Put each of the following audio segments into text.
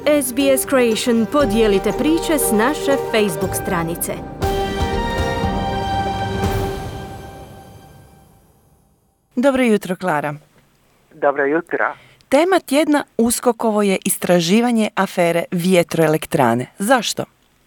SBS Creation podijelite priče s naše Facebook stranice. Dobro jutro, Klara. Dobro jutro. Tema tjedna USKOK-ovo je istraživanje afere vjetroelektrane. Zašto?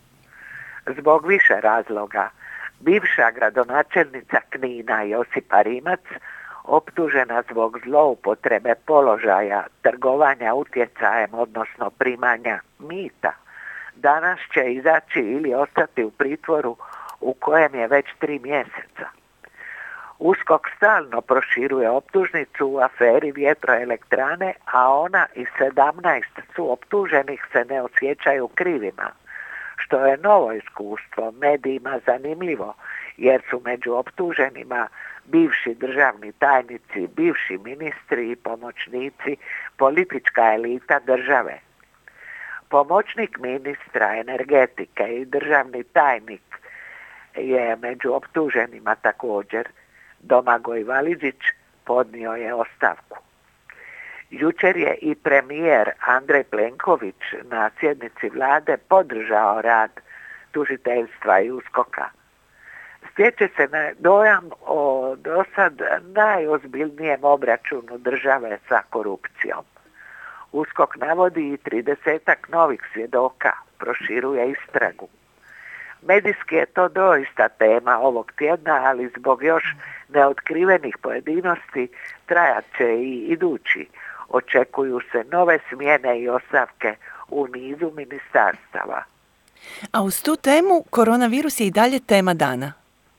Zbog više razloga. Bivša gradonačelnica Knina Josipa Rimac optužena zbog zloupotrebe položaja, trgovanja utjecajem, odnosno primanja mita, danas će izaći ili ostati u pritvoru u kojem je već 3 mjeseca. USKOK stalno proširuje optužnicu u aferi vjetroelektrane, a ona i 17 su optuženih se ne osjećaju krivima, što je novo iskustvo, medijima zanimljivo, jer su među optuženima bivši državni tajnici, bivši ministri i pomoćnici, politička elita države. Pomoćnik ministra energetike i državni tajnik je među optuženima također. Domagoj Validžić podnio je ostavku. Jučer je i premijer Andrej Plenković na sjednici vlade podržao rad tužiteljstva i USKOK-a. Stječe se dojam o dosad najozbiljnijem obračunu države sa korupcijom. USKOK navodi i 30 novih svjedoka, proširuje istragu. Medijski je to doista tema ovog tjedna, ali zbog još neotkrivenih pojedinosti trajat će i idući. Očekuju se nove smjene i ostavke u nizu ministarstava. A uz tu temu koronavirus je i dalje tema dana.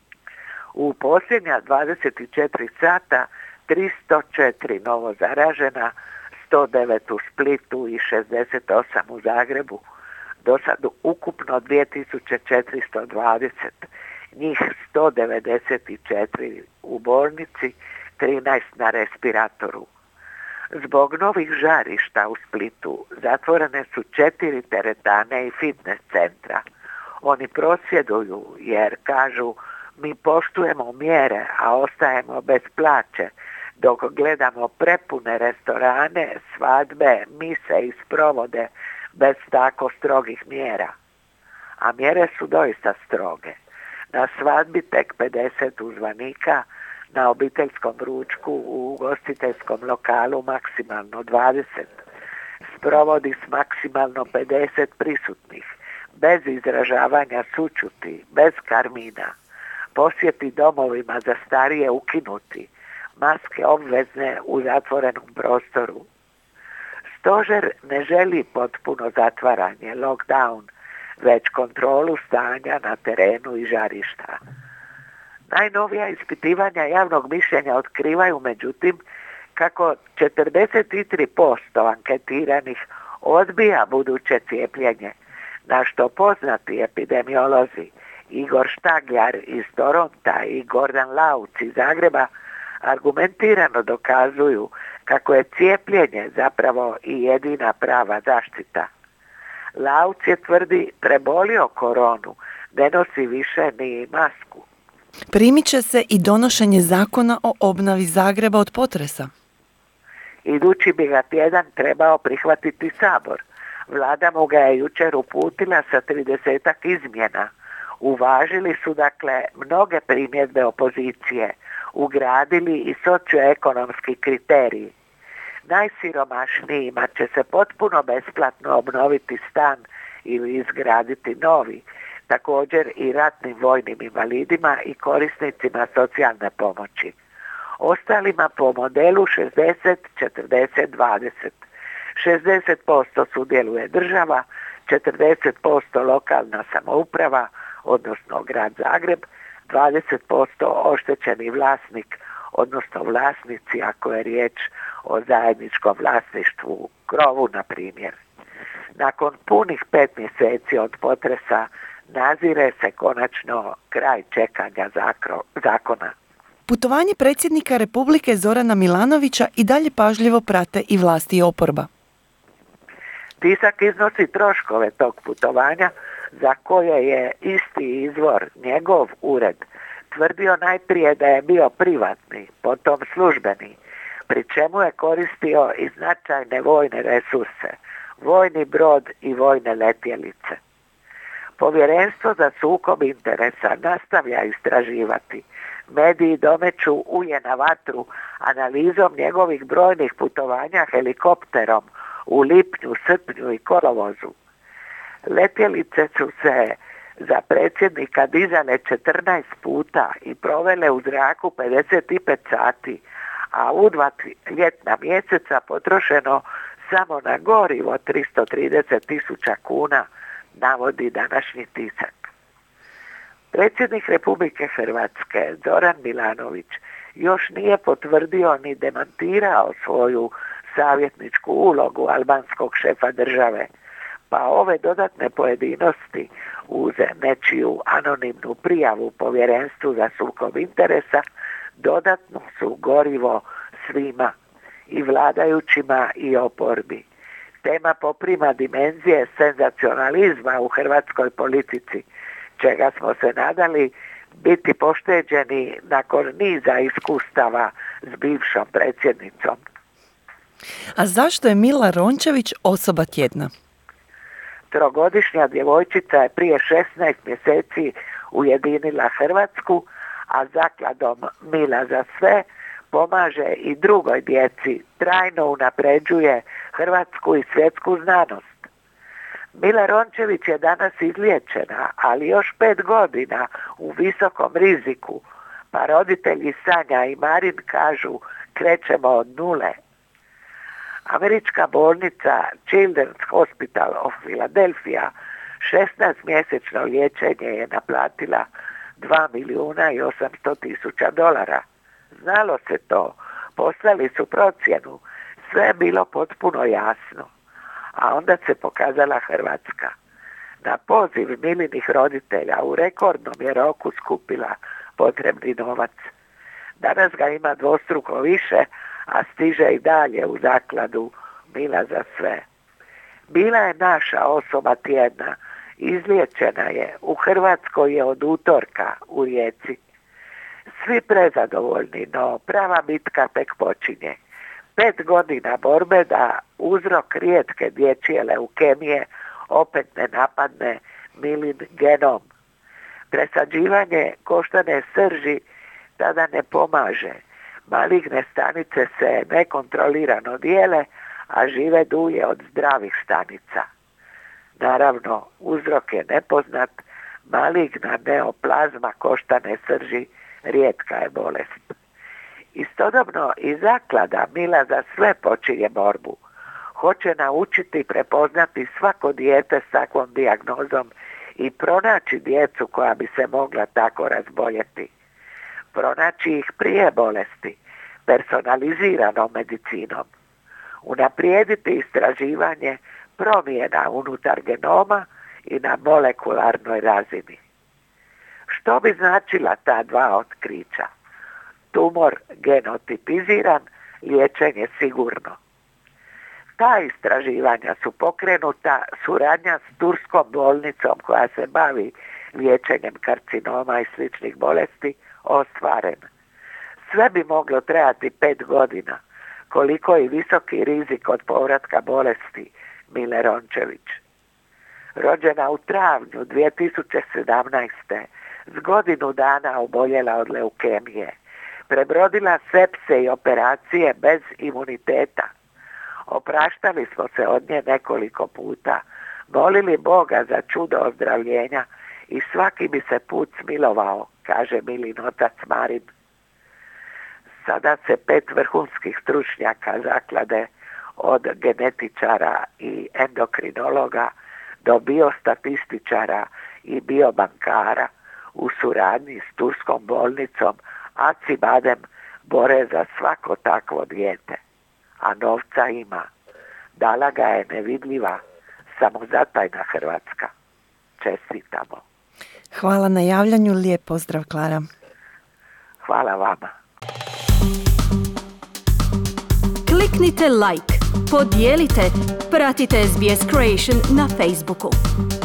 U posljednja 24 sata 304 novo zaražena, 109 u Splitu i 68 u Zagrebu. Do sad ukupno 2420, njih 194 u bolnici, 13 na respiratoru. Zbog novih žarišta u Splitu zatvorene su 4 teretane i fitness centra. Oni prosvjeduju jer kažu mi poštujemo mjere, a ostajemo bez plaće, dok gledamo prepune restorane, svadbe, mise i sprovode bez tako strogih mjera. A mjere su doista stroge. Na svadbi tek 50 uzvanika, na obiteljskom ručku u ugostiteljskom lokalu maksimalno 20. Sprovodi s maksimalno 50 prisutnih, bez izražavanja sućuti, bez karmina. Posjeti domovima za starije ukinuti, maske obvezne u zatvorenom prostoru. Stožer ne želi potpuno zatvaranje, lockdown, već kontrolu stanja na terenu i žarišta. Najnovija ispitivanja javnog mišljenja otkrivaju, međutim, kako 43% anketiranih odbija buduće cijepljenje, na što poznati epidemiolozi Igor Štagljar iz Toronta i Gordan Lauc iz Zagreba argumentirano dokazuju kako je cijepljenje zapravo i jedina prava zaštita. Lauc je tvrdi prebolio koronu, ne nosi više ni masku. Primiče se i donošenje zakona o obnovi Zagreba od potresa. Idući bi ga tjedan trebao prihvatiti Sabor. Vlada mu ga je jučer uputila sa 30 izmjena. Uvažili su dakle mnoge primjedbe opozicije, ugradili i socioekonomski kriteriji. Najsiromašnijima će se potpuno besplatno obnoviti stan ili izgraditi novi, također i ratnim vojnim invalidima i korisnicima socijalne pomoći. Ostalima po modelu 60-40-20. 60% sudjeluje država, 40% lokalna samouprava, odnosno grad Zagreb, 20% oštećeni vlasnik, odnosno vlasnici ako je riječ o zajedničkom vlasništvu, krovu na primjer. Nakon punih 5 mjeseci od potresa nazire se konačno kraj čekanja zakona. Putovanje predsjednika Republike Zorana Milanovića i dalje pažljivo prate i vlasti i oporba. Tisak iznosi troškove tog putovanja za koje je isti izvor, njegov ured, tvrdio najprije da je bio privatni, potom službeni, pri čemu je koristio i značajne vojne resurse, vojni brod i vojne letjelice. Povjerenstvo za sukob interesa nastavlja istraživati. Mediji domeću ulje na vatru analizom njegovih brojnih putovanja helikopterom u lipnju, srpnju i kolovozu. Letjelice su se za predsjednika dizane 14 puta i provele u zraku 55 sati, a u 2 ljetna mjeseca potrošeno samo na gorivo 330.000 kuna, navodi današnji tisak. Predsjednik Republike Hrvatske Zoran Milanović još nije potvrdio ni demantirao svoju savjetničku ulogu albanskog šefa države, pa ove dodatne pojedinosti uz nečiju anonimnu prijavu Povjerenstvu za sukob interesa dodatno su gorivo svima, i vladajućima i oporbi. Tema poprima dimenzije senzacionalizma u hrvatskoj politici, čega smo se nadali biti pošteđeni nakon niza iskustava s bivšom predsjednicom. A zašto je Mila Rončević osoba tjedna? 3-godišnja djevojčica je prije 16 mjeseci ujedinila Hrvatsku, a zakladom Mila za sve pomaže i drugoj djeci, trajno unapređuje hrvatsku i svjetsku znanost. Mila Rončević je danas izliječena, ali još 5 godina u visokom riziku, pa roditelji Sanja i Marin kažu krećemo od nule. Američka bolnica Children's Hospital of Philadelphia 16-mjesečno liječenje je naplatila $2.800.000. Znalo se to, poslali su procjenu, sve je bilo potpuno jasno. A onda se pokazala Hrvatska. Na poziv Milinih roditelja u rekordnom je roku skupila potrebni novac. Danas ga ima dvostruko više, a stiže i dalje u zakladu Mila za sve. Bila je naša osoba tjedna, izliječena je, u Hrvatskoj je od utorka u Rijeci. Svi prezadovoljni, no prava bitka tek počinje. 5 godina borbe da uzrok rijetke dječje leukemije opet ne napadne Milin genom. Presađivanje koštane srži tada ne pomaže. Maligne stanice se nekontrolirano dijele, a žive dulje od zdravih stanica. Naravno, uzrok je nepoznat, maligna neoplazma koštane srži rijetka je bolest. Istodobno i zaklada Mila za sve počinje borbu. Hoće naučiti prepoznati svako dijete s takvom dijagnozom i pronaći djecu koja bi se mogla tako razboljeti. Pronaći ih prije bolesti, personaliziranom medicinom. Unaprijediti istraživanje promjena unutar genoma i na molekularnoj razini. Što bi značila ta 2 otkrića? Tumor genotipiziran, liječenje sigurno. Ta istraživanja su pokrenuta, suradnja s turskom bolnicom koja se bavi liječenjem karcinoma i sličnih bolesti ostvarena. Sve bi moglo trajati 5 godina, koliko i visoki rizik od povratka bolesti Mile Rončević. Rođena u travnju 2017. s godinu dana oboljela od leukemije. Prebrodila sepse i operacije bez imuniteta. Opraštali smo se od nje nekoliko puta, molili Boga za čudo ozdravljenja i svaki bi se put smilovao, kaže Milin otac Marin. Sada se 5 vrhunskih stručnjaka zaklade, od genetičara i endokrinologa do biostatističara i biobankara, u suradnji s turskom bolnicom Acibadem bore za svako takvo dijete. A novca ima. Dala ga je nevidljiva, samozatajna Hrvatska. Čestitamo. Hvala na javljanju, lijep pozdrav, Klara. Hvala vama. Kliknite like, podijelite, pratite SBS Creation na Facebooku.